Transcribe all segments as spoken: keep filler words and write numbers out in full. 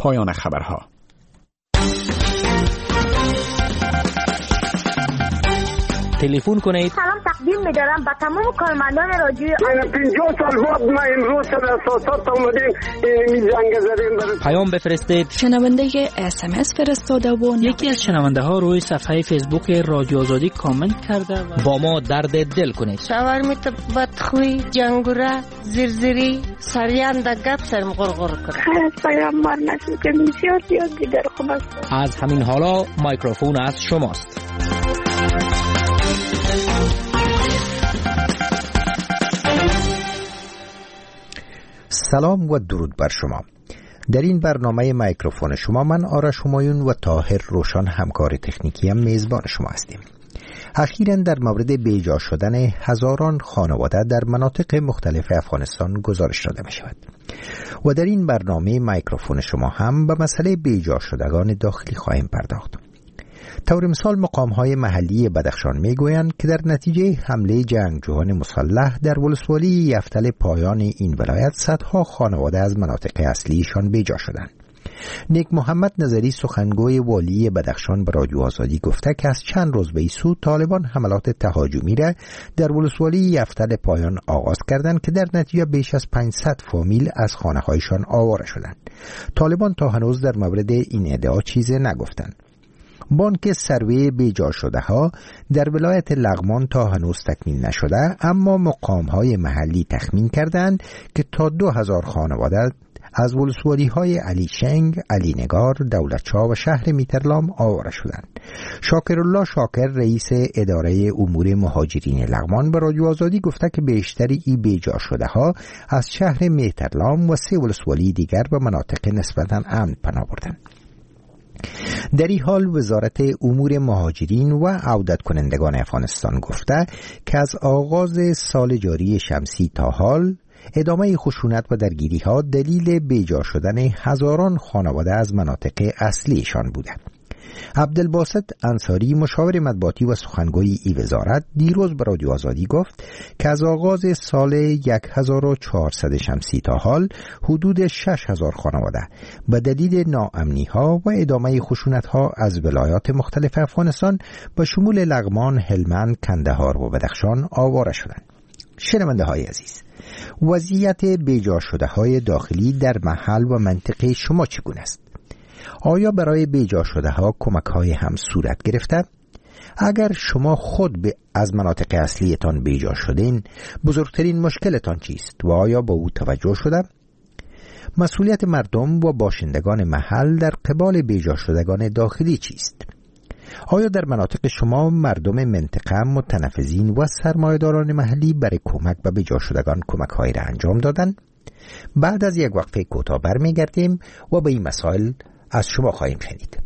پایان خبرها. تلفن کنید. سلام تقدیم می‌دارم به تمام کارمندان رادیو. پنجاه سال بعد ما امروز در اساسات اومدیم این جنگ زدیم. پیام بفرستید. شنونده اس ام اس فرستاده و یکی از شنونده ها روی صفحه فیسبوک رادیو آزادی کامنت کرده و با ما درد دل کنید. شاور میت بدخوی جنگوره زرزری سریان د گپ سرم غرغر کنه. خیر پیام مار نشد که بسیار زیاد دیگر خوب است. از همین حالا میکروفون از شماست. سلام و درود بر شما. در این برنامه میکروفون شما من آرش همایون و طاهر روشن همکار تکنیکی هم میزبان شما هستیم. اخیراً در مورد بیجا شدن هزاران خانواده در مناطق مختلف افغانستان گزارش داده می شود و در این برنامه میکروفون شما هم به مسئله بیجا شدگان داخلی خواهیم پرداخت. طور مثال مقام‌های محلی بدخشان می‌گویند که در نتیجه حمله جنگجویان مسلح در ولسوالی یفتل پایان این ولایت صدها خانواده از مناطق اصلیشان بیجا شدند. نیک محمد نظری سخنگوی والی بدخشان به رادیو آزادی گفته که از چند روز به این سو طالبان حملات تهاجمی را در ولسوالی یفتل پایان آغاز کردند که در نتیجه بیش از پانصد فامیل از خانه‌هایشان آواره شدند. طالبان تا هنوز در مورد این ادعا چیزی نگفتند. بانک سروی بیجا شده ها در ولایت لغمان تا هنوز تکمیل نشده، اما مقام های محلی تخمین کردند که تا دو هزار خانواده از ولسوالی های علی شنگ، علی نگار، دولتشاه و شهر میترلام آواره شدند. شاکرالله شاکر رئیس اداره امور مهاجرین لغمان به رادیو آزادی گفته که بیشتری ای بیجا شده ها از شهر میترلام و سه ولسوالی دیگر به مناطق نسبتاً امن پناه بردند. در این حال وزارت امور مهاجرین و عودت کنندگان افغانستان گفته که از آغاز سال جاری شمسی تا حال ادامه خشونت و درگیری ها دلیل بیجا شدن هزاران خانواده از مناطق اصلیشان بوده. عبدالباسط انصاری مشاور مطبوعاتی و سخنگوی ای وزارت دیروز به رادیو آزادی گفت که از آغاز سال هزار و چهارصد شمسی تا حال حدود شش هزار خانواده به دلیل ناامنی ها و ادامه خشونت ها از ولایات مختلف افغانستان به شمول لغمان، هلمند، کندهار و بدخشان آواره شدند. شنونده های عزیز، وضعیت بیجا شده های داخلی در محل و منطقه شما چگونه است؟ آیا برای بیجا شده ها کمک های هم صورت گرفته؟ اگر شما خود به از مناطق اصلیتان بیجا شدین، بزرگترین مشکلتان چیست و آیا با او توجه شده؟ مسئولیت مردم و باشندگان محل در قبال بیجا شدگان داخلی چیست؟ آیا در مناطق شما مردم منطقه متنفذین و سرمایه‌داران محلی برای کمک به بیجا شدگان کمک هایی را انجام دادند؟ بعد از یک وقفه کوتاه برمیگردیم و به این مسائل از شما خواهیم شنید.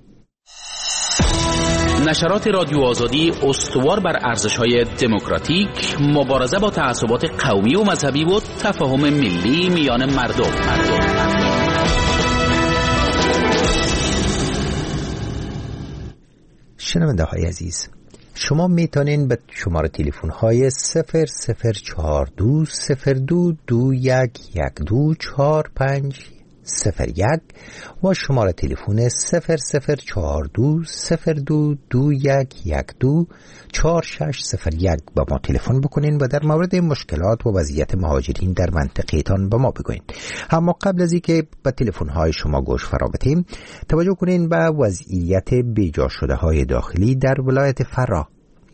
نشرات رادیو آزادی استوار بر ارزش‌های دموکراتیک، مبارزه با تعصبات قومی و مذهبی و تفاهم ملی میان مردم. مردم. شنونده های عزیز، شما میتونین به شماره تلفن های صفر صفر چهار دو صفر دو دو یک یک دو چهار پنج صفر یک و شماره تلفن صفر صفر چهار دو صفر دو دو یک یک دو چهار شش صفر یک با ما تلفن بکنین و در مورد مشکلات و وضعیت مهاجرین در منطقه‌تان به ما بگوین. اما قبل از اینکه به تلفن های شما گوش فرا بدیم، توجه کنین به وضعیت بیجا شده های داخلی در ولایت فرا.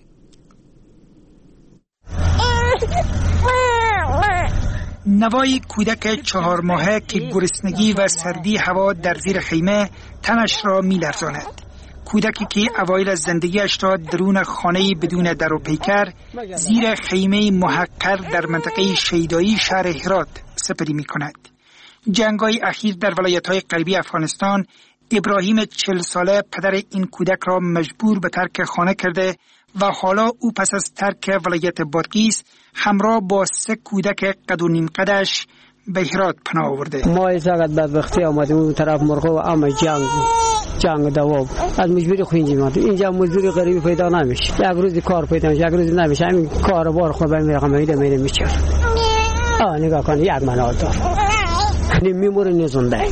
نوای کودک چهار ماهه که گرسنگی و سردی هوا در زیر خیمه تنش را می لرزاند. کودکی که اوایل از زندگیش را درون خانه بدون در و پیکر زیر خیمه محقر در منطقه شیدایی شهر هرات سپری می کند. جنگ‌های اخیر در ولایت‌های غربی افغانستان ابراهیم چهل ساله پدر این کودک را مجبور به ترک خانه کرده و حالا او پس از ترک ولایت بادغیس همراه با سه کودک قد و نیم قدش به هرات پناه آورده. ما ایساقت بدبختی آمدیم اون طرف مرغه و اما جنگ جنگ دواب از مجبوری خوینجی مادیم. اینجا مزدوری غریبی پیدا نمیشه، یک روزی کار پیدا میشه، یک روزی نمیشه، همین کار بار خود به میرقم میده میده میچر. آه نگاه کن یک منال دار میموره نزونده.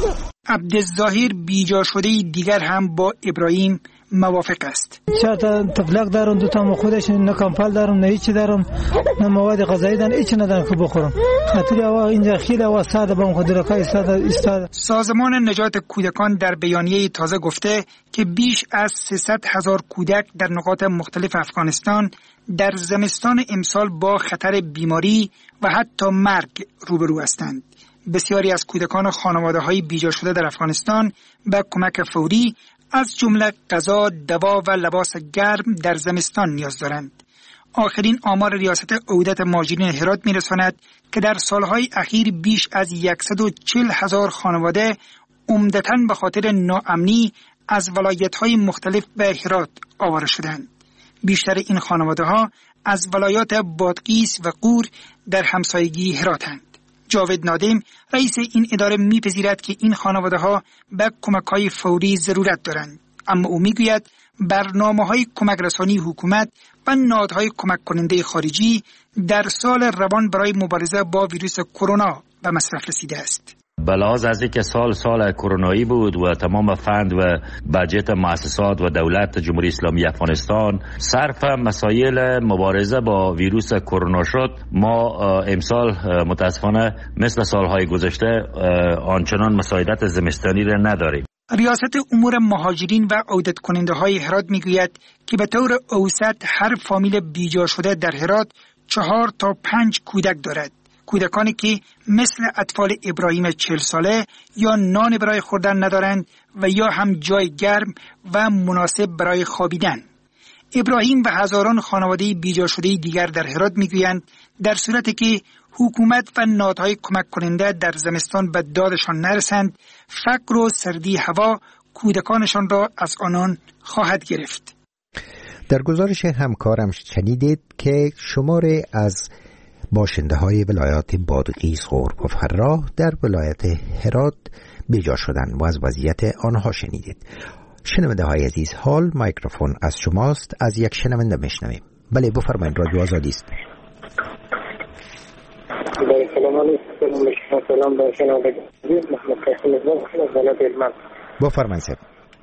عبدالظاهر بیجا شده دیگر هم با ابراهیم موافق است. چهار تا تفلک دارم، دو تا خودش، نه کمپل دارم، نه هیچ دارم، نه مواد غذایی دارم، هیچ ندارم که بخورم. خاطر هوا اینجا خیلی هوا ساده با خودرکای ساده استاد. سازمان نجات کودکان در بیانیه تازه گفته که بیش از سیصد هزار کودک در نقاط مختلف افغانستان در زمستان امسال با خطر بیماری و حتی مرگ روبرو هستند. بسیاری از کودکان و خانواده‌های بیجا شده در افغانستان به کمک فوری از جمله غذا، دوا و لباس گرم در زمستان نیاز دارند. آخرین آمار ریاست عهدت مهاجرین هرات می‌رساند که در سالهای اخیر بیش از صد و چهل هزار خانواده عمدتاً به خاطر ناامنی از ولایت‌های مختلف به هرات آواره شدند. بیشتر این خانواده‌ها از ولایات بادغیس و غور در همسایگی هراتند. جاوید نادم رئیس این اداره میپذیرد که این خانواده‌ها به کمک‌های فوری ضرورت دارند، اما او میگوید برنامه‌های کمک رسانی حکومت و نهادهای کمک کننده خارجی در سال روان برای مبارزه با ویروس کرونا به مصرف رسیده است. بلاز از اینکه سال سال کرونایی بود و تمام فند و بجت مؤسسات و دولت جمهوری اسلامی افغانستان صرف مسائل مبارزه با ویروس کرونا شد، ما امسال متاسفانه مثل سالهای گذشته آنچنان مساعدت زمستانی را نداریم. ریاست امور مهاجرین و عودت کننده های هرات میگوید که به طور اوسط هر فامیل بیجا شده در هرات چهار تا پنج کودک دارد. کودکانی که مثل اطفال ابراهیم چهل ساله یا نان برای خوردن ندارند و یا هم جای گرم و مناسب برای خوابیدن. ابراهیم و هزاران خانواده بیجا شده دیگر در هرات میگویند در صورتی که حکومت و نهادهای کمک کننده در زمستان به دادشان نرسند، فقر و سردی هوا کودکانشان را از آنان خواهد گرفت. در گزارش همکارم شنیدید که شماره از باشنده های ولایات بادغیس، غور و فراه در ولایت هرات بیجا شدند و از وضعیت آنها شنیدید. شنونده های عزیز، حال میکروفون از شماست. از یک شنونده میشنویم. بله بفرمایید، رادیو آزادی است. سلام علیکم. سلام به شنونده عزیز، محمد قاسم از ولایت هلمند. بفرمایید صاحب.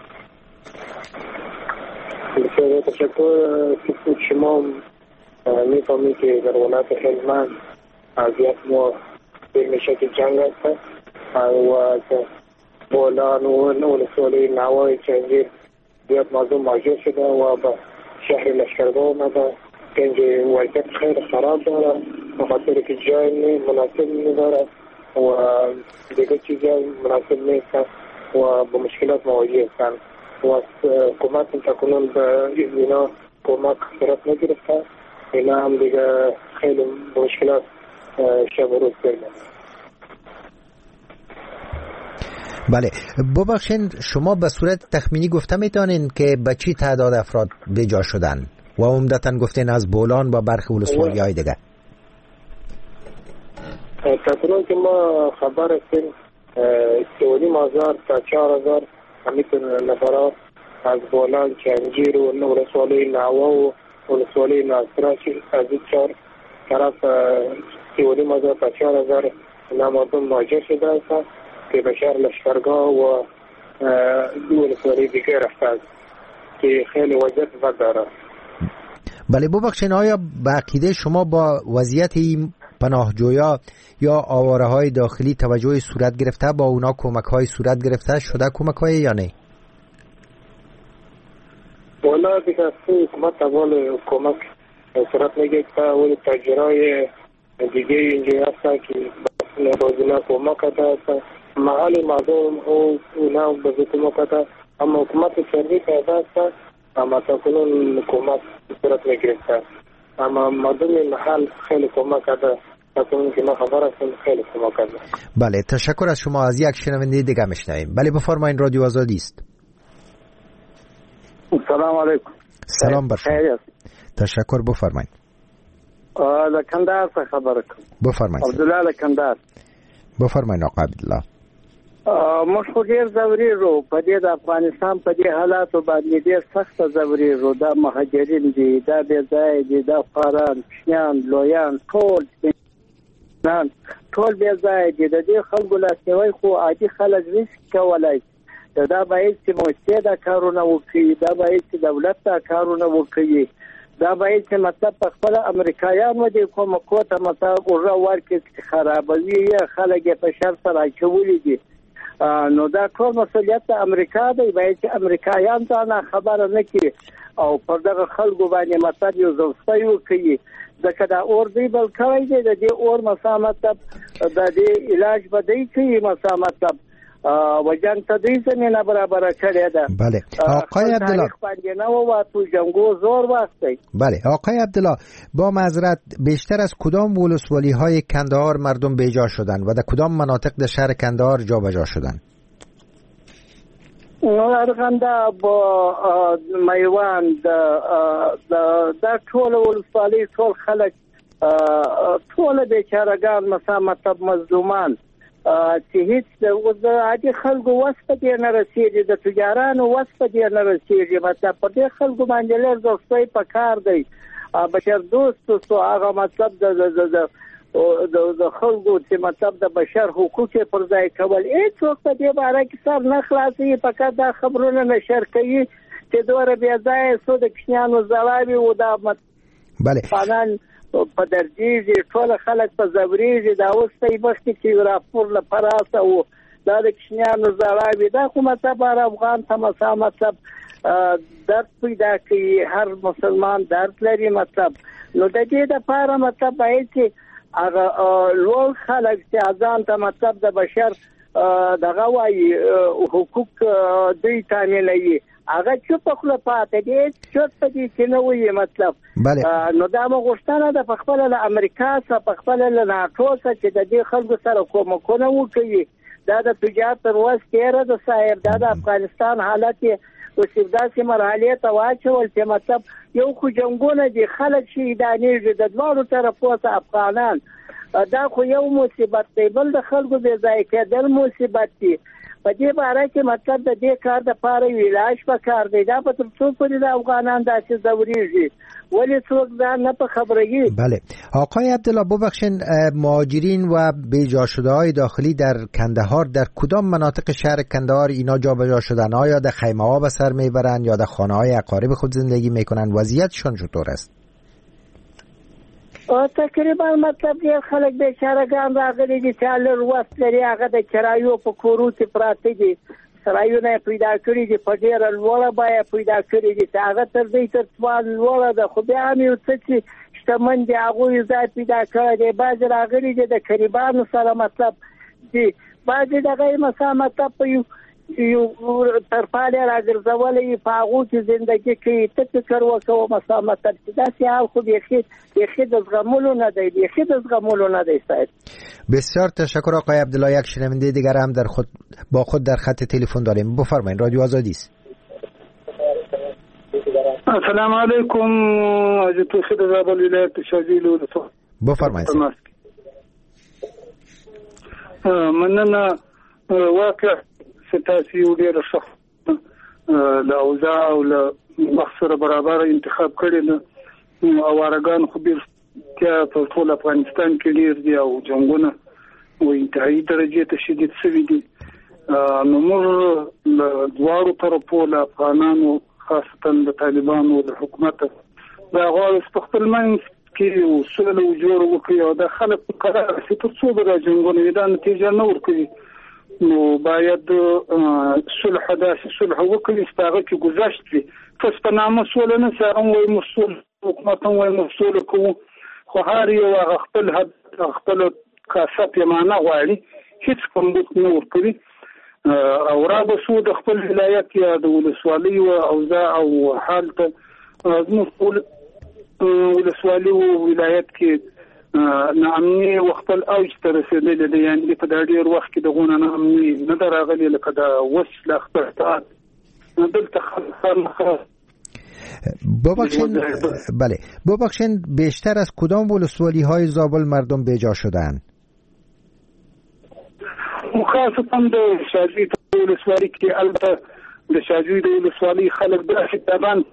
بسیار تشکر. شما میفهمید که در ولایت هلمند از یک ماه میشه که جنگ است و بولان و ولسوالی نوای چنگیر زیاد موضوع مواجه شده و به شهر لشکرگاه آمده که اینجا وضعیت خیلی خراب داره به خاطر که جای مناسب نداره و دیگه چیزای مناسب نیست و به مشکلات مواجه هستند و حکومت تکنون به اینا کمک صورت نگرفته. اینا هم دیگه خیلی مشکلات شب و روز داریم. بله ببخشید، شما به صورت تخمینی گفته میتونین که به چی تعداد افراد بیجا شدن و عمدتاً گفتین از بولان و برخی ولسوالی های دیگه؟ تقریبا که ما خبر هستیم سیونیم هزار تا چهار هزار همیتون نفرات از بولان، چنگیر و ولسوالی نوا و ولسوالی ناصرا از این چهار طرف سیونیم هزار تا چهار هزار نمازون مواجه شده است که به شهر لشکرگاه و دو ولسوالی دیگه رفته است که خیلی وضعیت بد داره. بله ببخشید، آیا به عقیده شما با وضعیت این پناهجویا یا آواره های داخلی توجه صورت گرفته، با اونا کمک های صورت گرفته شده کمک های یا نه؟ والا دیگه حکومت اول کمک صورت نگرفته و تاجرای دیگه اینجا هست که روزانه کمک کرده محل مردم او اونا به کمک کرده، اما حکومت سری پیدا است اما تاکنون کمک صورت نگرفته، اما مردم محل خیلی کمک کرده تاکنون که ما خبر هستیم خیلی کمک کرده. بله تشکر از شما. از یک شنونده دیگه میشنویم. بله بفرمایید، رادیو آزادی است. سلام علیکم. سلام بر شما. تشکر، بفرمایید. لکندار څخه خبره کوم. بفرمایید. عبدالله لکندار. بفرمایید آقا عبدالله. موږ خو ډېر ځورېږو په دې د افغانستان په دې حالاتو باندې ډېر سخته ځورېږو. دا مهاجرین دي، دا بې ځایه دي، دا خواران، کوچنیان، لویان، ټول ټول بیا ځای دي. د دې خلکو لاسنیوی خو عادي خلک نشي کولای. دا باید چې موسسې دا کارونه وکړي، دا باید چې دولت دا کارونه وکړي، دا باید چې مطلب په خپل امریکایانو دې کوم کوته مطلب ورو ورکړي چې خرابوي یا خلک په شر سره اچولي دي. نو دا ټول مسؤلیت د امریکا دی. باید چې امریکایان ځان خبره نه کړي او پر دغه خلکو باندې مطلب یو ځوستي وکړي. ځکه دا اور دی بل کړی دی، د دې اور مسا مطلب د دې علاج به دی کوي مسا مطلب وجنګ ته دې زمينه برابر کړی ده. بله آقای عبدالله باندې نو و تو جنگو زور واسطه. بله آقای عبدالله، با معذرت بیشتر از کدام ولسوالی های کندهار مردم بیجا شدن و در کدام مناطق در شهر کندهار جابجا شدن؟ نو ارغنده با میوند د ټول ولسوالۍ ټول خلک ټول بیچارهګان مسا مطلب مظلومان چې هیڅ د عادي خلکو وسپدې نه رسیږي، د تجارانو وسپدې نه رسیږي. مطلب په دې خلکو باندې لږ دوستۍ په کار دی. بشر دوست سو هغه مطلب د د د خلکو چې مطلب د بشر حقوق پر ځای کول هیڅ وخت په دې باره کې سر نه خلاصي. فقط دا خبرونه نشر کوي چې دوره بیا ځای سو د کښنیانو زلاوي او دا بله فنان په درجیږي ټول خلک په زبریږي. دا اوس په وخت کې راپور لپاره او دا د کښنیانو زلاوي دا کومه تبار افغان تمسا مطلب درد پیدا کوي. هر مسلمان درد لري مطلب. نو د دې لپاره مطلب باید چې هغه لوړ خلک چې ځان ته مطلب د بشر دغه وايي حقوق دوی تامینوي هغه چوپ خپل پاتې دي چوپ دي چې نو وي مطلب. نو دا مو غوښتنه د خپل له امریکا څخه خپل له ناتو څخه چې د دې خلکو سره کومکونه وکړي. دا د تجارت پر وسیله د صاحب دا د افغانستان حالت وسیداسي مرحله ته واچول چې مطلب یو خو جنگونه دي خلک شي دانیږي د دوه طرفو ته افغانان. دا خو یو مصیبت دی، بل د خلکو به ځای کېدل مصیبت دی. په دې باره کې مطلب د دې کار د پاره علاج پکار دی. دا په تر څو پورې د افغانان داسې زوريږي ولی څوک ځان نه په خبرېږي. بله آقای عبدالله ببخشید، مهاجرین و بیجا شده های داخلی در کندهار در کدام مناطق شهر کندهار اینا جابجا شدن؟ آیا در خیمه ها به سر میبرند یا در خانه های اقارب خود زندگی میکنن؟ وضعیتشون چطور است؟ تقریبا مطلب یې خلک بیچارهګان راغلي دي چې لر وخت لري هغه د کرایو په کورو کې پراته دي. سرایونه پیدا کړی دي په ډیره لوړه بیه پیدا کړی دي چې هغه تر دې تر څوال لوړه ده. خو بیا هم یو څه چې شتمن دي هغه ځای پیدا کړی دي. بعض راغلي دي د کریبانو سره مطلب دي، بعض دغه مسا مطلب په یو یو ترپاله راګرځولې په هغه کې ژوندۍ کې ته فکر وکړو مسا مطلب دا چې حال خو یې یخی د زغمولو نه دی یخی د زغمولو نه دی. صاحب بسیار تشکر آقای عبدالله. یک شنونده دیگر هم در خود با خود در خط تلفن داریم. بفرمایید، رادیو آزادی است. السلام علیکم. از توخید زابل ولایت شاجیل و بفرمایید. مننه واقع ستاسي ډېر شخص له اوضاع او له مخسره برابر انتخاب کړي نه او ارګان خو به په ټول افغانستان کې ډېر دي او جنگونه او انتهایی درجه ته شدید شوي دي. نو موږ له دواړو طرفو له افغانانو خاصتا د طالبانو د حکومت دا غواړي په خپل منځ کې وسله جوړ وکړي او د خلک په قرار چې تر څو به جنگونه دا نتیجه نه ورکړي. نو باید صلح داسې صلح وکړي چې هغه کې گذشت وي. پس په نامه سوله نه سره وایي مسؤل حکومت هم وایي مسؤل کوو، خو هر یو هغه خپل حد خپل کاسه پیمانه غواړي هیڅ کوم نه ورکوي او را بسو د خپل ولایت یا د ولسوالۍ او اوضاع او حال ته زموږ ولسوالۍ او ولایت کې نامني وختل اوج ته رسیدلې ده. یعنې په دا ډېر وخت کې دغونه نامني نه ده راغلې لکه د وصل اخطاءات دلته خلک. ببخشید بله ببخشید بیشتر از کدام ولسوالی های زابل مردم بیجا شدن؟ خاصتا د شاجوی ولسوالۍ کې البته د شاجوی د ولسوالۍ خلک داسې تابان.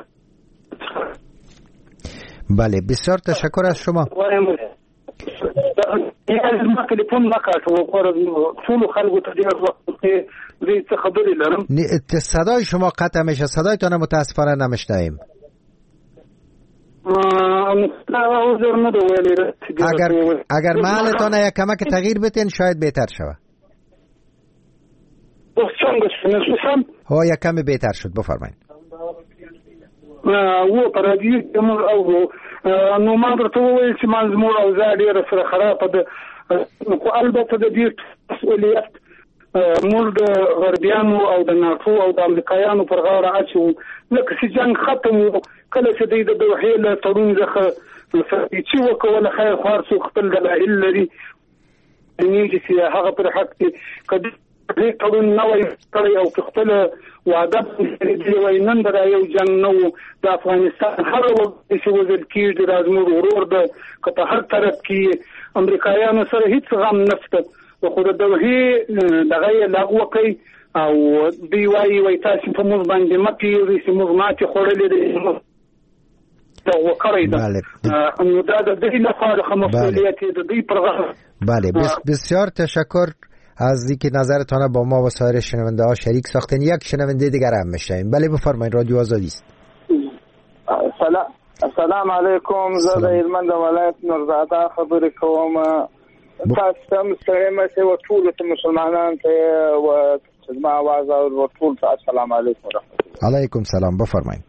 بله بسیار تشکر از شما. یا ما ټلیفون ما کاټو خو ټول خلکو ته ډیر وخت دې څه خبرې لرم. صدای شما قطع میشه، صدایتان متاسفانه نمیشنویم. اگر اگر محلتان یک کمک تغییر بتین شاید بهتر شود. ها یک کمی بهتر شد، بفرمایید. و پرادیو کوم او نو ما درته وویل چې ما زموږ اوضاع ډېره سره خرابه ده، خو البته د دې مسؤلیت موږ د غربیانو او د ناټو او د امریکایانو پر غاړه اچوو. لکه چې جنګ ختم و، کله چې دوی د دوحې له تړون څخه چې وکوله خیر خوار څوک خپل دلایل لري نیږي چې هغه پر حق کې که دې تړون نه وای کړی او که خپله وعده دی وای نن به دا یو جنګ نه و. د افغانستان هر وخت چې وژل کېږي دا زموږ ورور ده، که په هر طرف کې امریکایانو سره هېڅ غم نشته، خو د دوحې دغه یې لغوه کوي او دوی وایي وایي تاسې په موږ باندې مه پرېږدئ چې موږ ماتې خوړلې ده لغوه کړی ده. نو دا د دوی لخوا د مسئولیت د دوی پر غاړه. بله بسیار تشکر از اینکه نظرتان با ما و سایر شنونده ها شریک ساختین. یک شنونده دیگر هم میشنویم. بله بفرمایید، رادیو آزادی است. سلام السلام علیکم. زه د هلمند ولایت نورزاده خبرې کوم. تاسو هم سره مې او ټول مسلمانان ته او زما आवाज او ټول السلام علیکم ورحمت الله. علیکم سلام، بفرمایید.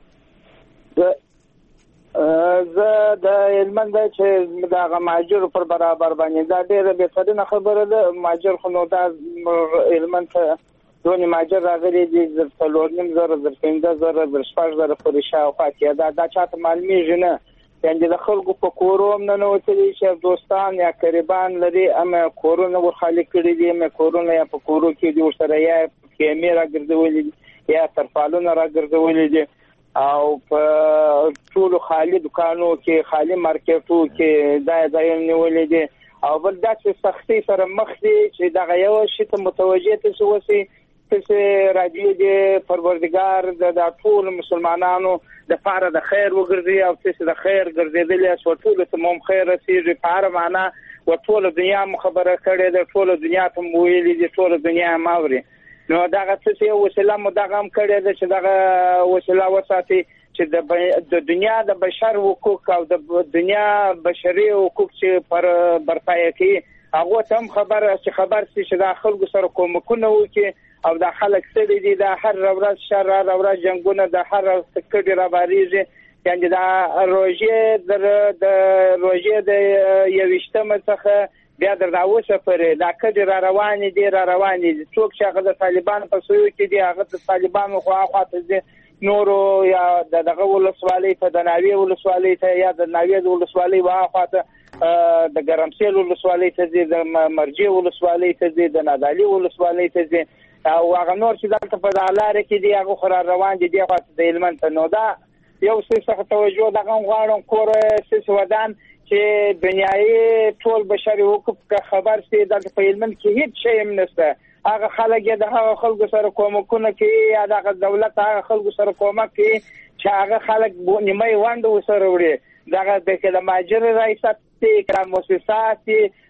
زه د هلمند چې دغه ماجر پر برابر باندې دا ډېره بهترینه خبره ده. ماجر خو نو دا هلمند ته دونې ماجر راغلي دي زر څلور نیم زره زر پنځه زره زر شپږ زره پورې شاوخوا کې دا دا چاته معلومیږي نه. یعنې د خلکو په کورو هم ننوتلي چې دوستان یا قریبان لري اما کورونه ورخالي کړي دي، اما کورونه یا په کورو کې دي ورسره یا کیمې راګرځولي دي یا ترپالونه راګرځولي دي او په ټولو خالي دکانو کې خالي مارکیټو کې دا ځای نیولې دي او بل دا چې سختي سره مخ دي چې دغه یو شی ته متوجه ته وسی چې راځي د پروردګار د ټول مسلمانانو د فار د خیر وګرځي او چې د خیر ګرځېدل او ټول ته مم خیر رسیږي په هر معنا او ټول دنیا مخبره کړي د ټول دنیا ته ویلي دي ټول دنیا ماوري. نو دغه څه یو وسیله مو دغه هم کړی ده چې دغه وسیله وساتي چې د دنیا د بشر حقوق او د دنیا بشري حقوق چې پر برپایه کوي هغه ته هم خبر چې خبر سي چې د خلکو سره کومکونه وکړي او د خلک سره دي د هر ورځ شر هر ورځ جنگونه د هر سکړې را باریږي. یعنی دا روزه د روزه د یوشتمه څخه بیا در داوسه پرې دا کډې را روانې دي را روانې دي. څوک چې هغه د طالبان په سویو کې دي هغه د طالبانو خوا خواته دي، نورو یا دغه ولسوالۍ ته د ناوې ولسوالۍ ته یا د ناوې د ولسوالۍ وا خواته د ګرمسیل ولسوالۍ ته دي، د مرجې ولسوالۍ ته دي، د نادالي ولسوالۍ ته دي او هغه نور چې دلته په لارې کې دي هغه خورا روان دي دی خواته د هلمند ته. نو دا یو څه څه توجه دغه غواړم کور سیس ودان چې دنیاي ټول بشري حقوق خبر سي د په هلمند کې هیڅ شی هم نشته. هغه خلک د هغه خلکو سره کومکونه کوي یا د دولت هغه خلکو سره کومک کوي چې هغه خلک نیمه وند وسره وړي. دغه د ماجر ریاست کې مؤسسات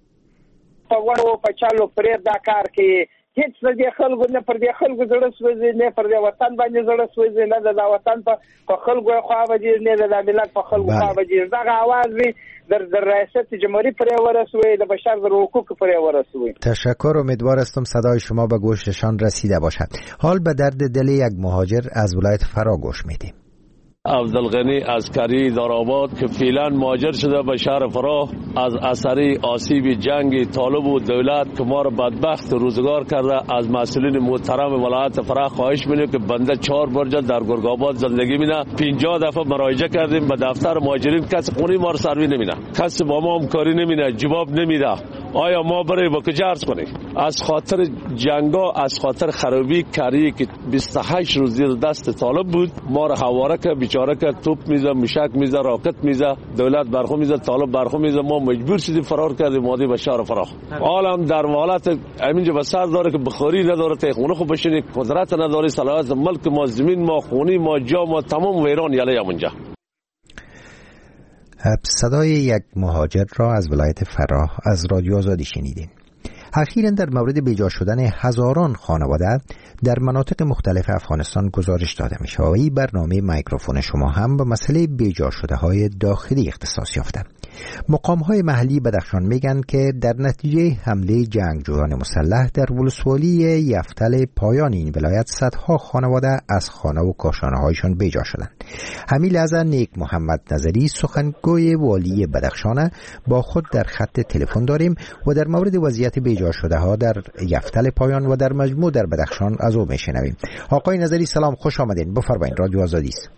په وړو په چالو پرې دا کار کوي. هیڅ د دې خلکو نه پر دې خلکو زړه سوځي نه پر دې وطن باندې زړه سوځي نه د وطن په خلکو خو باندې نه د ملت په خلکو خو باندې دغه आवाज وي در در ریاست جمهوری پر ورسوي د بشر در حقوق پر ورسوي. تشکر، امیدوار هستم صدای شما به گوششان رسیده باشد. حال به درد دل یک مهاجر از ولایت فرا گوش میدیم. عبدالغنی عسکری دارآباد که فعلا مهاجر شده به شهر فراه از اثر آسیب جنگ طالب و دولت که ما را بدبخت روزگار کرده، از مسئولین محترم ولایت فراه خواهش می‌کنیم که بنده چهار برجه در گرگ‌آباد زندگی می‌کنه. پنجاه دفعه مراجعه کردیم به دفتر مهاجرین، کسی خونی ما را سروی نمی‌کنه، کسی با ما همکاری نمی‌کنه، جواب نمیده. آیا ما برای با کجا عرض کنیم؟ از خاطر جنگا، از خاطر خرابی کاری که بیست و هشت روز زیر دست طالب بود، ما را حواره که بیچاره که توپ میزه، مشک میزه، راکت میزه، دولت برخو میزه، طالب برخو میزه، ما مجبور شدیم فرار کردیم مادی به شهر فراه. حالا در حالت همینجا به سر داره که بخاری نداره، تخونه خو بشینی، قدرت نداره، صلاحیت ملک ما، زمین ما، خونی ما، جا ما تمام ویران یله همونجا. صدای یک مهاجر را از ولایت فراه از رادیو آزادی شنیدین. اخیراً در مورد بیجا شدن هزاران خانواده در مناطق مختلف افغانستان گزارش داده می شود. این برنامه میکروفون شما هم به مسئله بیجا شده های داخلی اختصاص یافته. مقام های محلی بدخشان میگن که در نتیجه حمله جنگجویان مسلح در ولسوالی یفتل پایان این ولایت صدها خانواده از خانه و کاشانه هایشان بیجا شدند. همین لحظه نیک محمد نظری سخنگوی والی بدخشان با خود در خط تلفن داریم و در مورد وضعیت بیجا شده ها در یفتل پایان و در مجموع در بدخشان از او میشنویم. آقای نظری سلام، خوش آمدین، بفرمایید، رادیو آزادی است.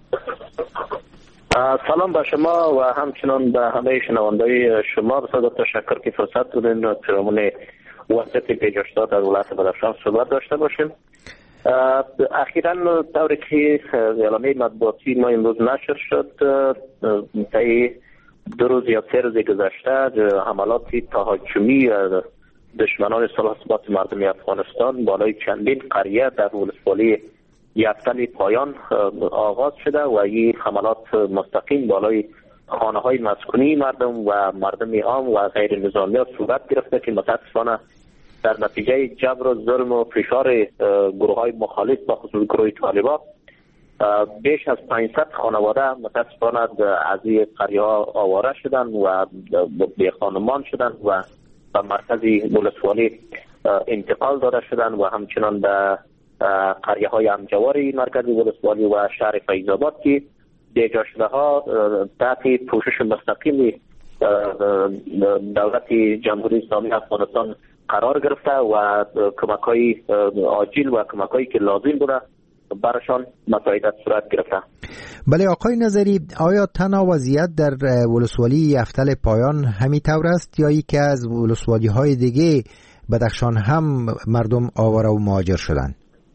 سلام به شما و همچنان به همه شنوندگان شما. بسیار تشکر که فرصت دادین پیرامون وضعیت بیجا شده در ولایت بدخشان صحبت داشته باشیم. اخیراً طوری که اعلامیه مطبوعاتی ما امروز نشر شد، طی دو روز یا سه روز گذشته حملات تهاجمی دشمنان صلح و ثبات مردم افغانستان بالای چندین قریه در ولسوالی یفتل پایان آغاز شده و این حملات مستقیم بالای خانه های مسکونی مردم و مردم عام و غیر نظامی ها صورت گرفته که متاسفانه در نتیجه جبر و ظلم و فشار گروه های مخالف با خصوص گروه طالبان بیش از پانصد خانواده متاسفانه از این قریه ها آواره شدن و بی خانمان شدن و به مرکز ولسوالی انتقال داده شدن و همچنان به قریه های همجواری مرکز ولسوالی و شهر فیض‌آباد که بیجا شده ها تحت پوشش مستقیم دولت جمهوری اسلامی افغانستان قرار گرفته و کمک های عاجل و کمک هایی که لازم بوده برشان مساعدت صورت گرفته. بله آقای نظری، آیا تنها وضعیت در ولسوالی یفتل پایان همین طور است یا ای که از ولسوالی های دیگه بدخشان هم مردم آواره و مهاجر شدند؟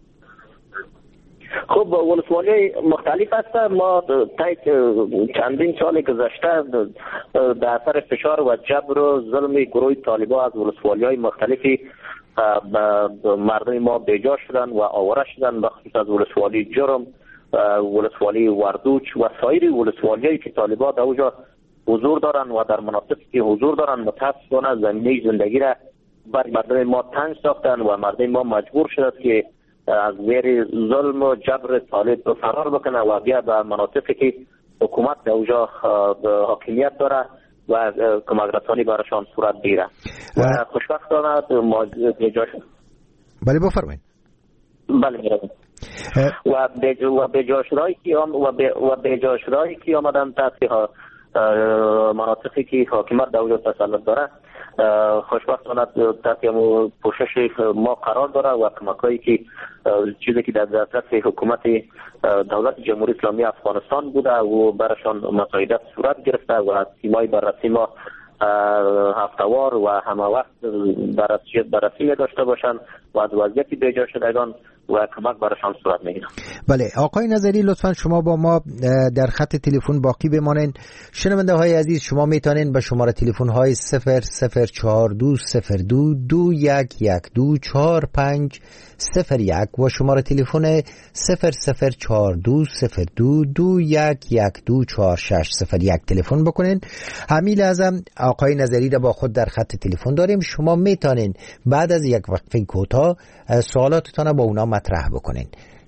خب ولسوالی مختلف هست. ما طی چندین سال گذشته در اثر فشار و جبر و ظلم گروه طالبان از ولسوالی های مختلفی مردم ما بیجا شدن و آواره شدن، بخصوص از ولسوالی جرم، ولسوالی وردوچ و سایر ولسوالی هایی که طالبان در اونجا حضور دارن و در مناطقی که حضور دارن متاسفانه زمینه زندگی را بر مردم ما تنگ ساختن و مردم ما مجبور شدند که از زیر ظلم و جبر طالب فرار بکنه و بیا به مناطقی که حکومت در اونجا حاکمیت داره و کمک رسانی برشان صورت بگیره و خوشبختانه ما بیجا شد. بله بفرمایید. بله میروم. و و بیجا شدهایی که و بیجا شدهایی که آمدن تحت مناطقی که حاکمیت در اونجا تسلط داره خوشبختانه تحت پوشش ما قرار داره و کمکایی که چیزی که در دسترس حکومت دولت جمهوری اسلامی افغانستان بوده و برشان مساعدت صورت گرفته و تیمای بررسی ما هفتوار و همه وقت بررسی بررسی داشته باشند و از وضعیت بیجا شدگان و کمک برشان صورت میگیرن. بله آقای نظری لطفا شما با ما در خط تلفن باقی بمانین. شنونده های عزیز شما میتونین به شماره تلفن های صفر صفر چهار دو صفر دو دو یک یک دو چهار پنج صفر یک و شماره تلفن صفر صفر چهار دو صفر دو دو یک یک دو چهار شش صفر یک تلفن بکنین. همین لازم آقای نظری را با خود در خط تلفن داریم. شما میتونین بعد از یک وقفه کوتاه سوالاتتان با اونا مطرح بکنین.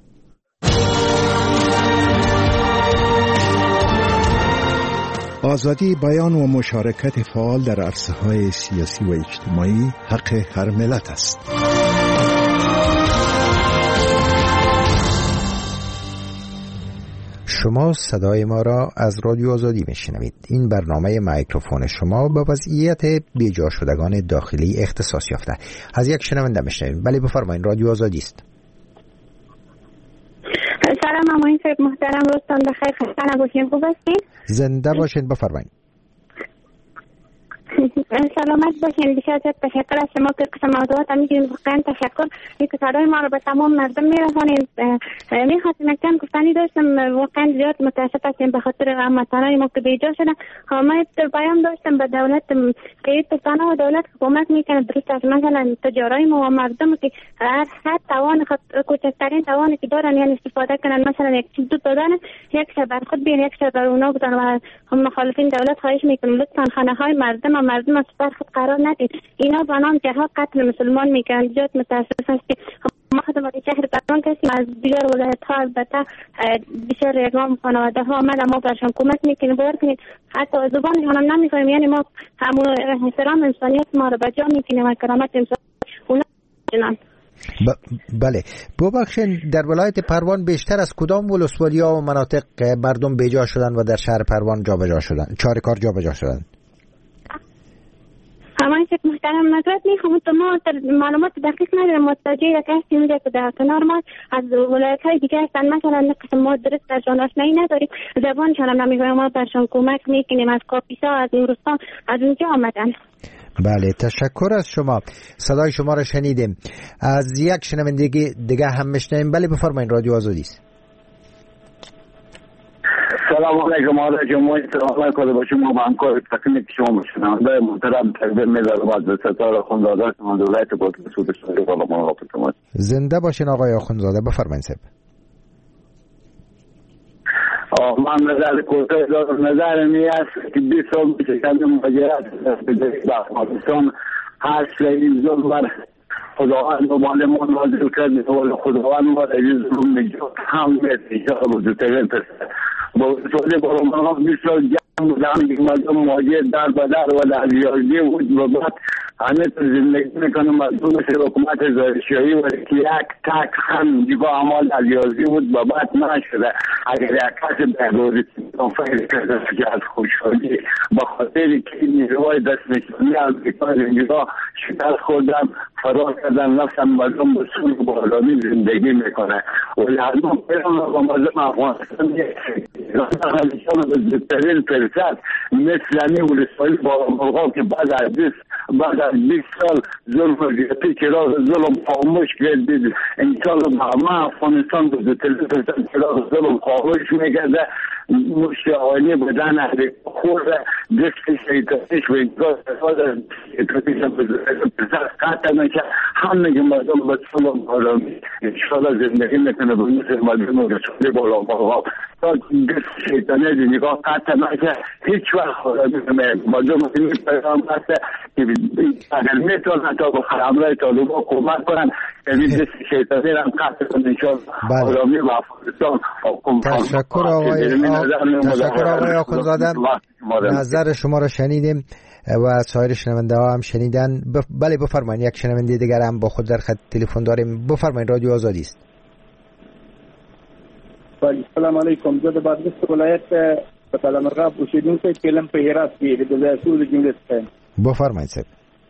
آزادی بیان و مشارکت فعال در عرصه‌های سیاسی و اجتماعی حق هر ملت است. شما صدای ما را از رادیو آزادی میشنوید. این برنامه میکروفون شما به وضعیت بیجا شدگان داخلی اختصاص یافته. از یک شنونده میشنوید. بله بفرمایید، رادیو آزادی است. سلام اماین صاحب محترم، روزتان بخیر، خسته نباشین، خوب هستین؟ زنده باشین، بفرمایید. سلامت باشین. بسیار زیاد تشکر از شما که قسم موضوعات هم میگیرین. واقعا تشکر که صدای ما رو به تمام مردم میرسانید. میخواستم اکتن گفتنی داشتم. واقعا زیاد متاسف هستیم به خاطر هموطنان ما که بیجا شدن. ما پیام داشتم به دولت که پستانه و دولت کمک میکنه درست از مثلا تجارای ما و مردم که هر هر توان کوچکترین توانی که دارن یعنی استفاده کنن، مثلا یک چیز دو دادن یک شب بر خود بیان یک شب بر اونا بدن و هم مخالفین دولت خواهش میکنم لطفا خانه های مردم و مردم از بر خود قرار ندید. اینا بنام جهاد قتل مسلمان میکنن. زیاد متاسف است که ما خدمات شهر پروان کسی از دیگر ولایت ها البته بسیار اقوام خانواده ها آمد ما برشان کمک میکنیم باور کنید حتی زبانشان هم نمیفهمیم. یعنی ما همون احترام انسانیت ما رو به جا میکنیم و کرامت انسان اونا جنان. ب... بله ببخشید در ولایت پروان بیشتر از کدام ولسوالی‌ها و مناطق مردم بیجا شدن و در شهر پروان جابجا شدن چارکار جابجا شدن؟ همین که محترم نظرت میخوام تو ما معلومات دقیق ندارم. متوجه یک هستیم میگه که در کنار ما از ولایت های دیگه هستن مثلا نقص ما درست در جان آشنایی نداریم زبانشان هم نمیگویم ما برشان کمک میکنیم از کاپیسا از نورستان از اونجا آمدن. بله تشکر از شما. صدای شما را شنیدیم. از یک شنوندگی دیگه هم میشنویم. بله بفرمایید رادیو آزادی است. سلام علیکم آقای جمهوری سلام کنه با شما با همکار تکنیک شما شنونده محترم تقدیم می‌دارم از ستاره آخوندزاده من ولایت بادغیس شهر بالا مراقبت. زنده باشین آقای آخوندزاده بفرمایید صاحب. من نظر کوتاه دارم. نظر می است که بیست سال پیش کردن مهاجرت به افغانستان هر این ظلم بر خداوند و بالمان نازل کرد و خداوند و این ظلم نجات هم میشه بزرگترین پسر با وجود بالمان بیست سال جنگ بودن که مردم مهاجر در بدر و در ریاضی بود و بعد همه تو زندگی میکنه مردم مثل حکومت زارشایی و که یک تک هم دیگه عمال در ریاضی بود و بعد نشده. اگر یک کسی به روزی فکر کرده که از خوشحالی به خاطر که نیروهای دست نشانی امریکا اینجا شکست خوردن فرار کردن نفسم مردم به سوی بالامی زندگی میکنه و لازم پیران و مردم افغانستان همیشان بزرگترین فرصت مثل همی ولسوالی با مرغا که بعد از بعد از بیست سال ظلم و زیادتی چرا ظلم خاموش کردید انشاءالله همه افغانستان بزرگترین فرصت چرا ظلم خاموش میکرده مشت آینی بدن اهل خورده دست شیطانیش و انگاه استفاده شیطانیش بزرگترین فرصت قطع میشه همه که مردم به ظلم بالامی انشاءالله زندگی میکنه به مثل مردم رسولی بالا مرغا تا دست شیطانی نگاه قطع میشه هیچ وقت خواهد مردم این پیغام هسته که اگر میتونن تا به همراه طالبان کمک کنن این دست شیطانی هم قطع کنن انشاءالله بالامی و افغانستان تشکر آقای تشکر آقای آخوندزاده. نظر شما را شنیدیم و سایر شنونده ها هم شنیدن. بف... بله بفرمایید. یک شنونده دیگر هم با خود در خط تلفن داریم. بفرمایید رادیو آزادی است. بله سلام علیکم. زه د بادغیس ولایت په قلمرغاب اوسیدونکی فلم په هرات کې د ځایسول جملې څخه. بفرمایید صاحب.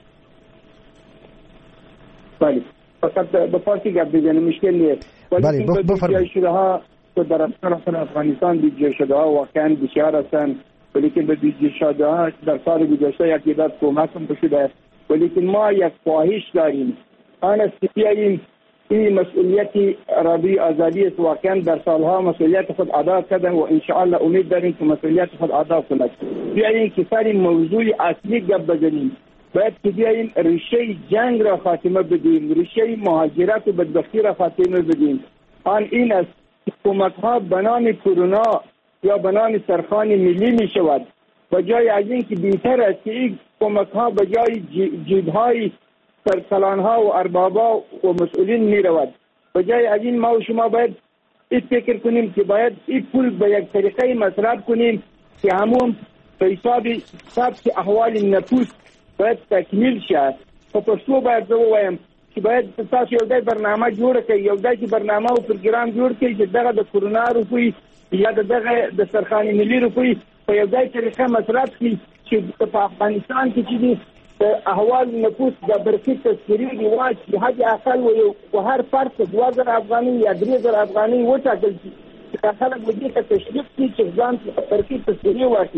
بله فقط به فارسی گپ بزنیم مشکل نیست. بله بفرمایید. شده ها که در افغانستان دیجی شده ها واقعا بسیار هستند ولیکن به دیجی شده ها در سال گذشته یک تعداد کمک هم شده ولیکن ما یک خواهش داریم آن است که بیاییم این مسئولیت عربی آزادی است واقعا در سالها مسئولیت خود ادا کردن و انشاءالله امید داریم که مسئولیت خود ادا کنند. بیاییم که سر موضوع اصلی گپ بزنیم. باید که بیاییم ریشه جنگ را خاتمه بدیم، ریشه مهاجرت و بدبختی را خاتمه بدیم. آن این است حکومت ها بنام کرونا یا بنام سرخان ملی می شود و جای از این که بیتر است که این حکومت ها به جای جیبهای سرکلان ها و اربابا و مسئولین می رود. به جای از این ما و شما باید این فکر کنیم که باید این پول به یک طریقه مصرف کنیم که همون به حساب ثبت احوال نفوس باید تکمیل شد. په پښتو باید زه ووایم چې باید تاسو یو ځای برنامه جوړه کړئ، یو ځای کې برنامه او پروګرام جوړ کړئ چې دغه د کرونا روپۍ یا د دغه د سرخانې ملي روپۍ په یو ځای طریقه مصرف کړي چې په افغانستان کې چې دي احوال نفوس د برقي تذکرې رواج چې حد اقل و هر فرد دوه زره افغانۍ یا درې زره افغانۍ وټاکل شي چې خلک به دې ته تشویق کړي چې ځان برقي تذکرې واخلي.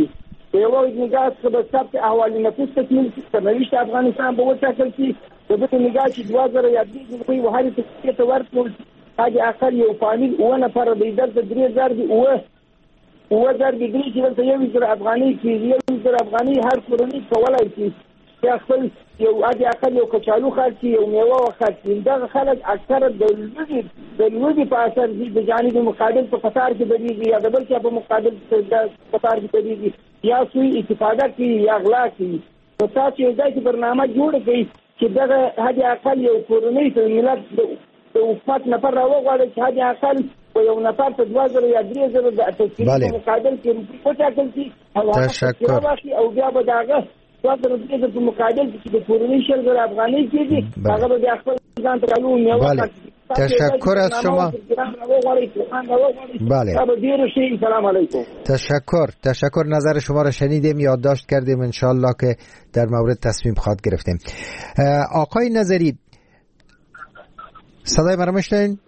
یو نگاه به ثبت احوال نفوس تکمیل شي سرنوشت افغانستان به وټاکل شي د دې نگاه چې دوه زره یا درې زره و هر څه ته ورکول حاجی اقل یو فامیل و نفر د درد درې زره دی و و زر د درې چې ته یو زر افغاني کې یو زر افغاني هر کورنۍ کولای شي چې خپل یو حاجی اقل یو کچالو خرڅي یو میوه خرڅي دا خلک اکثر د لوګي د لوګي په اثر دي د جانب مقابل په قطار کې بدیږي یا د بل چا په مقابل قطار کې بدیږي یا سوی استفاده کی یا اغلا کی په تاسو یو ځای برنامه جوړ کړئ چې دغه حاجی اقل یو کورنۍ ته ملت د حکومت نفر راوغواړي چې حاجی اقل یو نفر په دوه زره یا درې زره د تشکیل مقابل کې وټاکل شي تشکر او بیا به داغه دوه زره درې زره په مقابل کې د کورنۍ شل زره افغانۍ کېږي هغه به خپل ځان ته کالو میوه تشکر از شما. بله. تشکر تشکر نظر شما را شنیدیم، یادداشت کردیم، انشالله که در مورد تصمیم خواهد گرفتیم. آقای نظری صدای مرا میشنوین؟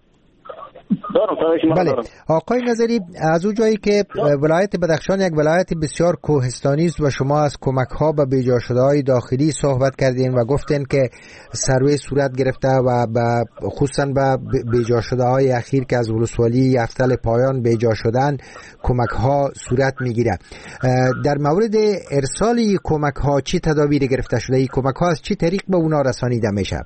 بله آقای نظری، از اون جایی که ولایت بدخشان یک ولایت بسیار کوهستانی است و شما از کمک ها به بیجا شده های داخلی صحبت کردین و گفتین که سروی صورت گرفته و خصوصا به بیجا شده های اخیر که از ولسوالی یفتل پایان بیجا شدن کمک ها صورت میگیره. در مورد ارسال کمک ها چی تدابیر گرفته شده؟ این کمک ها از چی طریق به اونا رسانیده میشه؟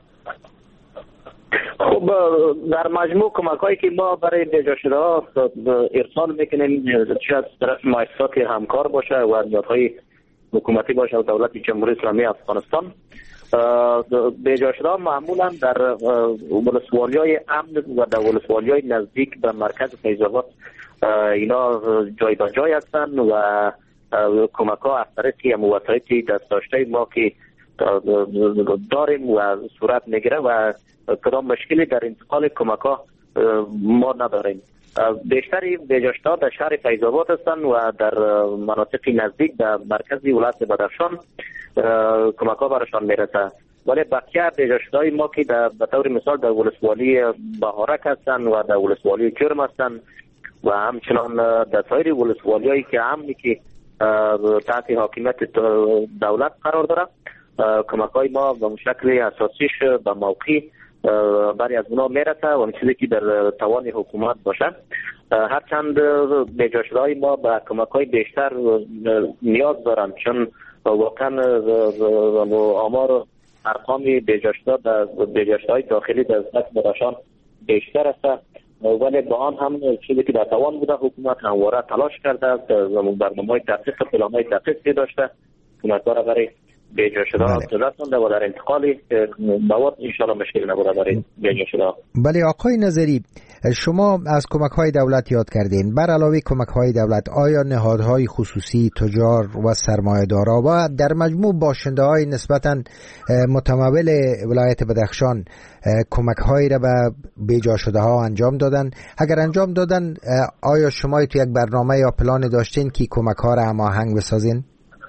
خب در مجموع کمک هایی که ما برای بیجا شده ها ارسال میکنیم، چه از طرف مؤسسات همکار باشه و نیازهای حکومتی باشه و دولت جمهوری اسلامی افغانستان. بیجا شده ها معمولا در ولسوالی های امن و در ولسوالی های نزدیک به مرکز فیض آباد اینا جای به جای هستند و کمک ها از طریق وسایط دست داشته ما که داریم و صورت میگیره و کدام مشکلی در انتقال کمک ها ما نداریم. بیشتری بیجاشتا در شهر فیض آباد هستند و در مناطق نزدیک در مرکز ولایت بدخشان کمک ها برشان میرسه، ولی بقیه بیجاشتای ما که در به طور مثال در ولسوالی بهارک هستند و در ولسوالی کرم هستند و همچنان در سایر ولسوالیایی که امنی که تحت حاکمیت دولت قرار داره کمک های ما به شکل اساسیش به موقع برای از اونا میرسه و چیزی که در توان حکومت باشه. هرچند بیجا شده های ما به کمک های بیشتر نیاز دارن، چون واقعا آمار ارقام بیجا شده بیجا شده های داخلی در بدخشان بیشتر است، ولی با آن هم چیزی که در توان بوده حکومت همواره تلاش کرده، برنامه های تحقیق پلان های تحقیق داشته کمک ها را برای بیجا شده ها دولت مونده و در انتقال مواد انشاءالله مشکل نبوده برای بیجا شده ها. بله آقای نظری، شما از کمک های دولت یاد کردین. بر علاوه کمک های دولت آیا نهادهای خصوصی، تجار و سرمایه‌دارا و در مجموع باشنده های نسبتاً متمول ولایت بدخشان کمک هایی را به بیجا شده ها انجام دادن؟ اگر انجام دادن آیا شما تو یک برنامه یا پلان داشتین که کمک ها را هماهنگ بسازین؟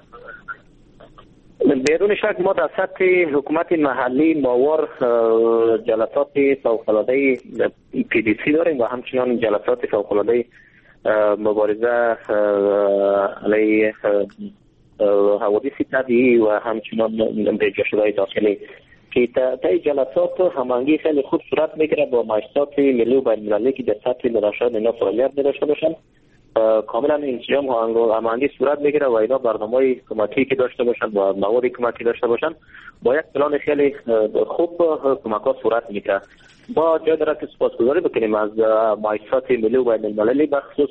بدون شک ما در سطح حکومت محلی ماور جلسات فوق‌العاده پی دی سی داریم و همچنان جلسات فوق‌العاده مبارزه علیه حوادث طبیعی و همچنان بیجا شده داخلی که تا جلسات هماهنگی خیلی خوب صورت میگیره با مؤسسات ملی و بین‌المللی که در سطح مدرسات اینا فعالیت می‌داشته باشن. کاملا انسجام و هماهنگی صورت میگیره و اینا برنامه‌های کمکی که داشته باشن و مواد کمکی داشته باشن با یک پلان خیلی خوب کمک‌ها صورت میگیره. با جای داره که سپاسگزاری بکنیم از مؤسسات ملی و بین‌المللی به خصوص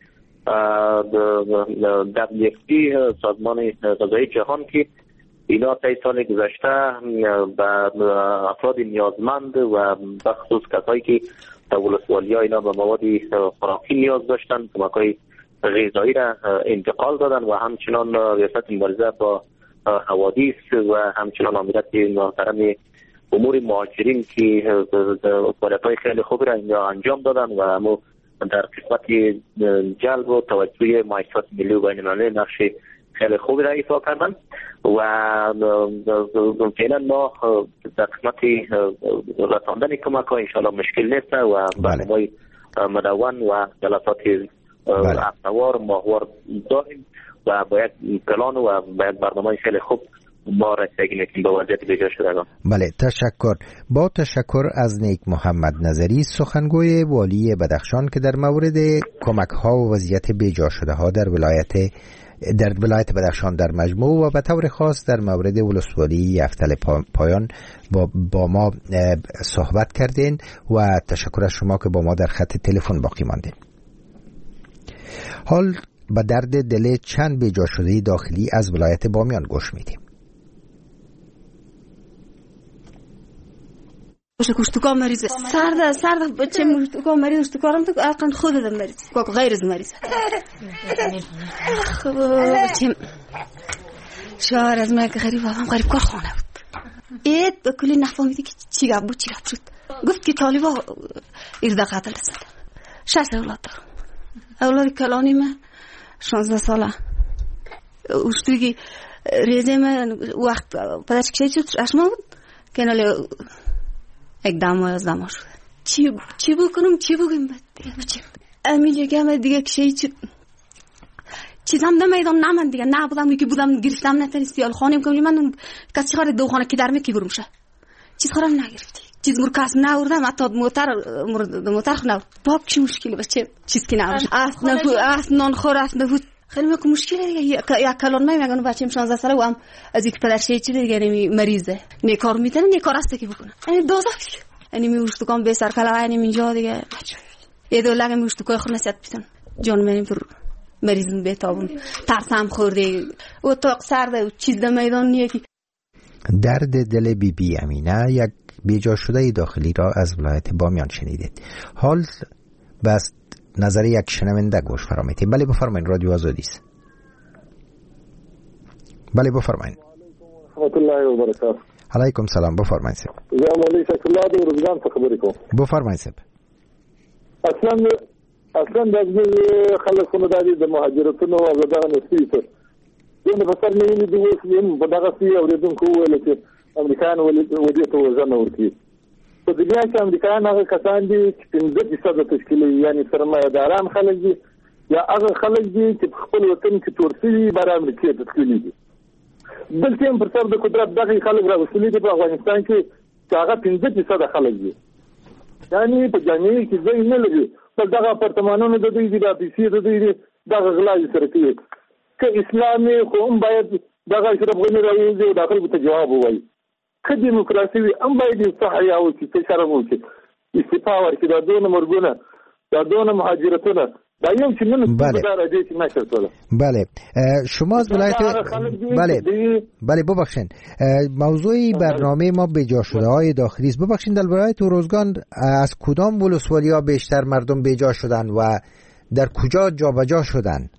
دبلیو اف پی سازمان غذایی جهان که اینا طی سال گذشته به افراد نیازمند و به خصوص کسایی که در ولسوالی‌ها اینا به مواد خوراکی نیاز داشتن کمک‌های غذایی را انتقال دادن و همچنان ریاست مبارزه با حوادث و همچنان آمریت محترم امور مهاجرین که فعالیت‌های خیلی خوبی را اینجا انجام دادن و همو در قسمت جلب و توجه مؤسسات ملی و بین‌المللی نقش خیلی خوبی را ایفا کردن و فعلا ما در قسمت رساندن کمک ها انشاءالله مشکل نیست و برنامه مدون و جلسات هفته‌وار ماهوار داریم و با یک پلان و با یک برنامه خیلی خوب ما رسیدگی میکنیم به وضعیت بیجا شدگان. بله تشکر. با تشکر از نیک محمد نظری سخنگوی والی بدخشان که در مورد کمک ها و وضعیت بیجا شده ها در ولایت در ولایت بدخشان در مجموع و به طور خاص در مورد ولسوالی یفتل پایان با, با ما صحبت کردین و تشکر از شما که با ما در خط تلفن باقی ماندین. حال به درد دل چند بیجا شده داخلی از ولایت بامیان گوش میدیم. اشتکا مریض سرد سرد بچه اشتکا مریض اشتکارم تو اقن خودم مریض کوک غیر از مریض خب بچه شهر از من غریب هم غریب کار خانه بود اید به کلی نفهمیدی که چی گپ بود چی گپ شد گفت که طالبا ایرده قتل رسد شش اولاد دارم اولاد کلانی من شانزده ساله اشتویگی ریزه من وقت پدرش کشید شد اشما بود که نالی یک دم از دم شد چی چی بکنم چی بگم دیگه بچه امیل یکم دیگه کشید شد چیزم نمیدم نه من دیگه نه بودم که بودم گرفتم نتونستی ال خانم کلی من کسی خارج دو خانه که در میکی برمشه چیز خورم نگرفتی چیز مرکز نوردم حتی موتر موتر خنو باب چی مشکلی بچه چیز کی نوردم اصلا نفو اصلا نان خور اصلا نفو خیلی میگم مشکلی دیگه یک کلان میگن بچه‌م شانزده ساله و هم از یک پدرشه چی دیگه نمی مریضه نه کار میتونه نه کار است که بکنه یعنی دوزخ یعنی میوشت کام به سر کلا یعنی اینجا دیگه یه دو لگه میوشت کوی خود نسیت بیتن جان منی پر مریضم بهتابون ترسم خورده و تو سرد و چیز در میدان نیه که درد دل بی بی امینه یک بیجا شده داخلی را از ولایت بامیان شنیدید. حال بس نظر یک شنونده گوش فرامیتیم. بله بفرمایین رادیو آزادی است. بله بفرمایین. رحمت الله و برکاته. علیکم سلام بفرمایید سب. زه مولوی شکل الله د روزګان څخه خبرې کوم. بفرمایید سب. اصلا اصلا د خلکو د مهاجرتونو او دغه نسبیته دغه بسر نه ویلي دی اوس په دغه سی اوریدونکو ویل چې امریکایان ودې ته وزن ورکړي په دنیا کې امریکایان هغه کسان دي چې پنځه فیصده تشکیلوي یعنی سرمایه‌داران خلک دي یا هغه خلک دي چې په خپل وطن کې تور شوي بر امریکا ته تللي دي دلته هم پر سر د قدرت دغه خلک راوستلي دي په افغانستان کې چې هغه پنځه فیصده خلک دي یعنی په جامعه کې ځای نه لري په دغه اپارتمانونو د دوی د پیسې د دوی دغه غلا سره کوي که اسلامي خو هم باید دغه اشرف غني راوځي او داخل به جواب وایي که دیموکراسي وي هم باید صحه او چې شرم وکړي استعفا ورکړي دا دونه مرګونه دا دونه مهاجرتونه دا یو چې نن په راځي چې نشر کول. بله شما از ولایت بله بله ببخشید موضوع برنامه ما بیجا شده های داخلی است. ببخشید در ولایت روزگان از کدام ولسوالی ها بیشتر مردم بیجا شدن و در کجا جابجا شدن؟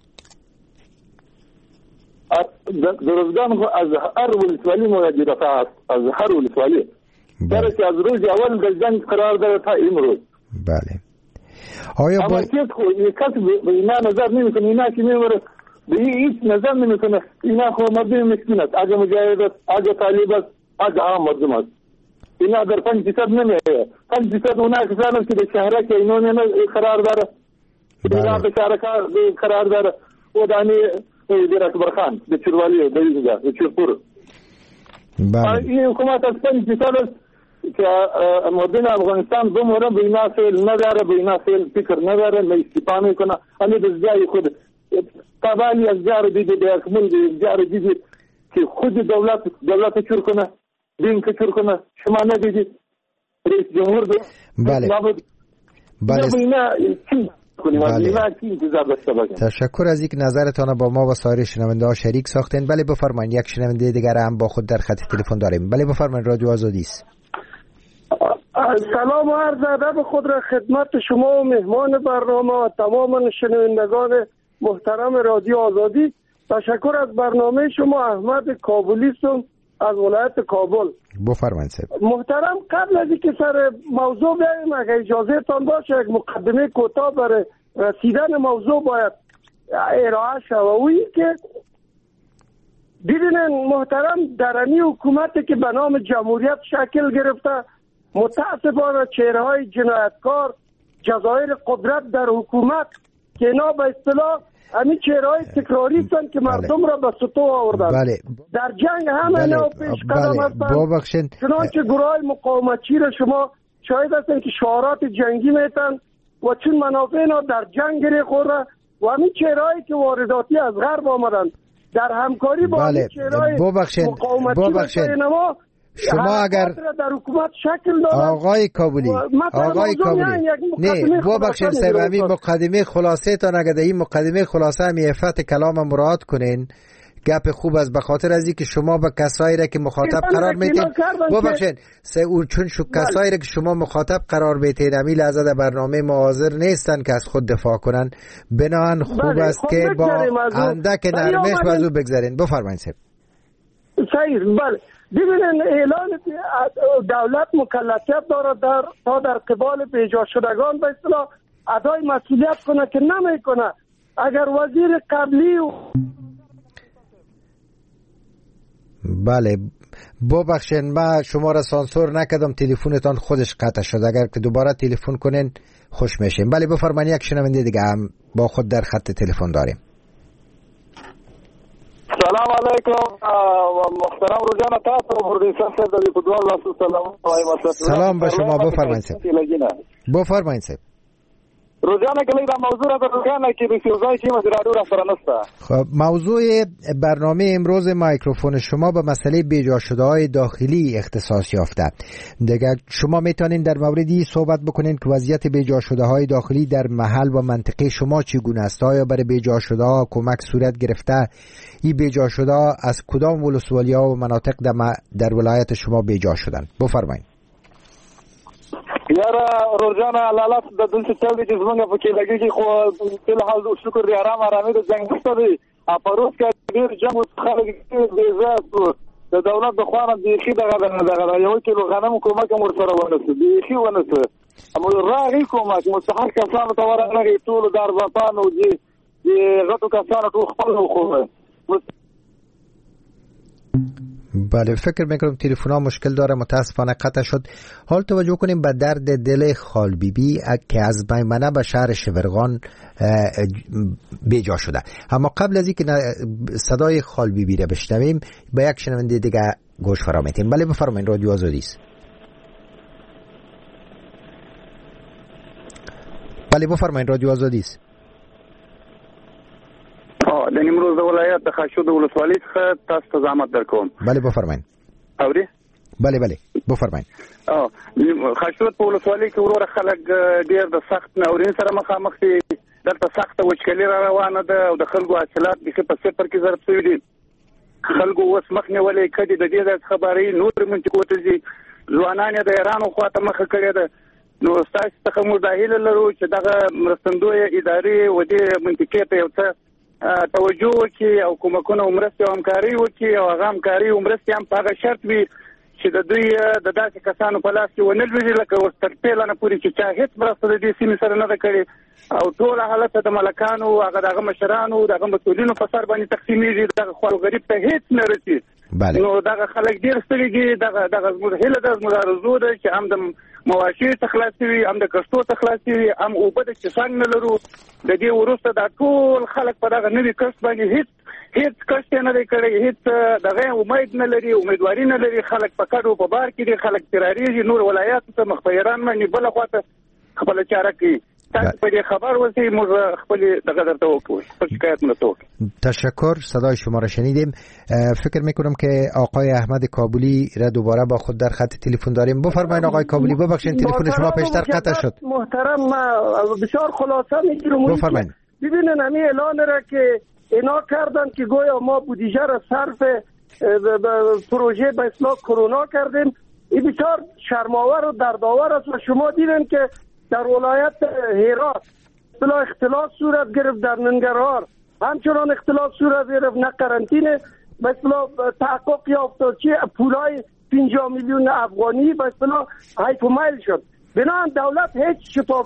روزگان از هر ولسوالی مهاجرت است از هر ولسوالی در که از روز اول در جنگ قرار داره تا امروز. بله آیا با اما خو کسی به اینا نظر نمیکنه اینا که میبره به هیچ نظر نمیکنه اینا خو مردم مسکین است اگه مجاهد است اگه طالب است اگه عام مردم است اینا در پنج فیصد نمیه پنج فیصد اونا کسان است که به شهره که اینو نه قرار داره اینا به شهره قرار داره و دانی در اکبر خان به چروالی به اینجا به چرپور این حکومت از پنج فیصد است که مردم افغانستان دومره به اینا فعل نداره به اینا فعل فکر نداره نه استفاده میکنه همین از جای خود تابعی از جار دیگه به اکمل جار دیگه که خود دولت دولت چور کنه دین که چور کنه شما ندیدی رئیس جمهور دو بله بله بله تشکر از اینکه نظرتان با ما و سایر شنونده ها شریک ساختین. بله بفرمایید یک شنونده دیگر هم با خود در خط تلفن داریم. بله بفرمایید رادیو آزادی است. سلام و عرض ادب خود را خدمت شما و مهمان برنامه و تمام شنوندگان محترم رادیو آزادی. تشکر از برنامه شما. احمد کابلی هستم از ولایت کابل. بفرمایید محترم قبل از اینکه سر موضوع بیاییم اگه اجازه تان باشه یک مقدمه کوتاه برای رسیدن موضوع باید ارائه شوی که دیدین محترم درنی حکومتی که به نام جمهوریت شکل گرفته متاسفانه چهره های جنایتکار جزایر قدرت در حکومت که اینا به اصطلاح همین چهرهای تکراری هستند که مردم را به سطوح آوردن. بله. در جنگ همه اینا پیش قدم هستند. چنانچه گروهای مقاومتچی را شما شاهد هستند که شعارات جنگی میتن و چون منافع اینا در جنگ گره خورده و همین چهرهایی که وارداتی از غرب آمدن در همکاری با بله. چهرهای مقاومتچی نما شما اگر در حکومت شکل دادن. آقای کابلی آقای کابلی نه ببخشید صاحب همین مقدمه خلاصه تان اگر در این مقدمه خلاصه همی افت کلام مراد کنین گپ خوب از به خاطر از اینکه شما به کسایی را که مخاطب قرار میتین ببخشید سه چون شو کسایی را که شما مخاطب قرار میتین همین لحظه در برنامه ما حاضر نیستن که از خود دفاع کنن بناهن خوب است که با اندک نرمش بازو بگذارین. بفرمایید صاحب. صحیح. بله ببینن اعلان دولت مکلفیت داره در تا در قبال بیجا شدگان به اصطلاح ادای مسئولیت کنه که نمیکنه. اگر وزیر قبلی و بله ببخشید ما شما را سانسور نکردم تلفنتان خودش قطع شد اگر که دوباره تلفن کنین خوش میشیم. بله بفرمایید یک شنونده دیگه هم با خود در خط تلفن داریم. سلام علیکم محترم روزانه تاسو پردیسان صاحب د فوتبال واسو سلام سلام به شما. بفرمایید صاحب. بفرمایید صاحب. روزانه کلی دا موضوع را روزانه که بسیوزای چی مدرادو را سرانسته. خب موضوع برنامه امروز میکروفون شما به مسئله بیجا شده های داخلی اختصاص یافته. دیگه شما میتونین در موردی صحبت بکنین که وضعیت بیجا شده های داخلی در محل و منطقه شما چگونه است؟ آیا برای بیجا شده ها کمک صورت گرفته؟ این بیجا شده ها از کدام ولسوالی ها و مناطق در, در ولایت شما بیجا شدن؟ بفرمایید. یاره روزانه علالات د دلته چل دي چې زمونږ په کې لګېږي خو فلحال شکر دی آرام آرامي د جنګ نشته دی پروس کې ډېر جنګ خلک بېځایه شو د دولت د خوا نه بیخي دغه دغه یو کیلو غنم کومک هم ورسره ونسو بیخي ونسو اما راغی کومک مستحق کسانو ته ورغلي ټول د ارزاپانو دي د غټو کسانو ټول خپل وخوره. بله فکر میکنم تلفن ها مشکل داره متاسفانه قطع شد. حال توجه کنیم به درد دل خال بی بی که از میمنه به شهر شبرغان بیجا شده. اما قبل از اینکه صدای خال بی بی را بشنویم به یک شنونده دیگه گوش فرا میتیم. بله بفرمایید رادیو آزادی است. بله بفرمایید رادیو آزادی است. د نیمروز د ولایت د خاشود ولسوالۍ څخه تاسو ته زحمت درکوم. بله بفرمایئ. اوري؟ بله بله بفرمایئ. اه خاشود په ولسوالۍ کې وروره خلک ډیر د سخت ناورین سره مخامخ دي. دلته سخته وچکلي را روانه ده او د خلکو حاصلات بیخي په صفر کې ضرب شوي دي. خلکو اوس مخ نیولې کډې د دې د خبرې نور منطقو ته ځي. ځوانان یې د ایرانو خواته مخه کړې ده. نو ستاسو څخه موږ دا هیله لرو چې دغه مرستندویه ادارې و دې منطقې ته یو څه توجه وکړي او کومکونه او مرستې او همکاري وکړي او هغه همکاري او مرستې هم په هغه شرط وي چې د دوی د داسې کسانو په لاس کې ونه لوېږي لکه اوس تر پیله نه پورې چې چا هېڅ مرسته د دې سیمې سره نه ده کړې او ټوله حالت د ملکانو هغه دغه مشرانو دغه مسؤلینو په سر باندې تقسیمېږي دغه خو غریب ته هېڅ نه رسي. نو دغه خلک ډېر ستړي دي. دغه دغه زموږ هیله ده زموږ آرزو ده چې هم د مواشي څخه خلاص وي هم د کښتو څخه خلاص وي هم اوبه د څښاک نه لرو. د دې وروسته دا ټول خلک په دغه نوي کښت باندې هېڅ هېڅ کښت نه دی کړی هېڅ دغه امید نه لري امیدواري نه لري. خلک په کډو په بار کې دي خلک تراریږي نور ولایاتو ته مخ په ایران باندې بله خواته خپله چاره کوي. تاسو په دې خبر اوسئ موږ خپل دغه درته وکړو خپل شکایت مو وکړو. تشکر صدای شما را شنیدیم. فکر میکنم که آقای احمد کابلی را دوباره با خود در خط تلفن داریم. بفرمایید آقای کابلی. ببخشید تلفن شما پیشتر قطع شد. محترم بسیار خلاصه میگیرم. بفرمایید. ببینن همین اعلان را که اینا کردن که گویا ما بودجه را صرف پروژه به اصلاح کرونا کردیم. این بسیار شرم‌آور و دردآور است و شما دیدن که در ولایت هرات بلا اختلاف صورت گرفت، در ننگرهار همچنان اختلاف صورت گرفت. نه قرنطینه به اصطلاح تحقق یافت چه پولای پنجاه میلیون افغانی به اصطلاح هایپ و مایل شد. بنابراین دولت هیچ شفاف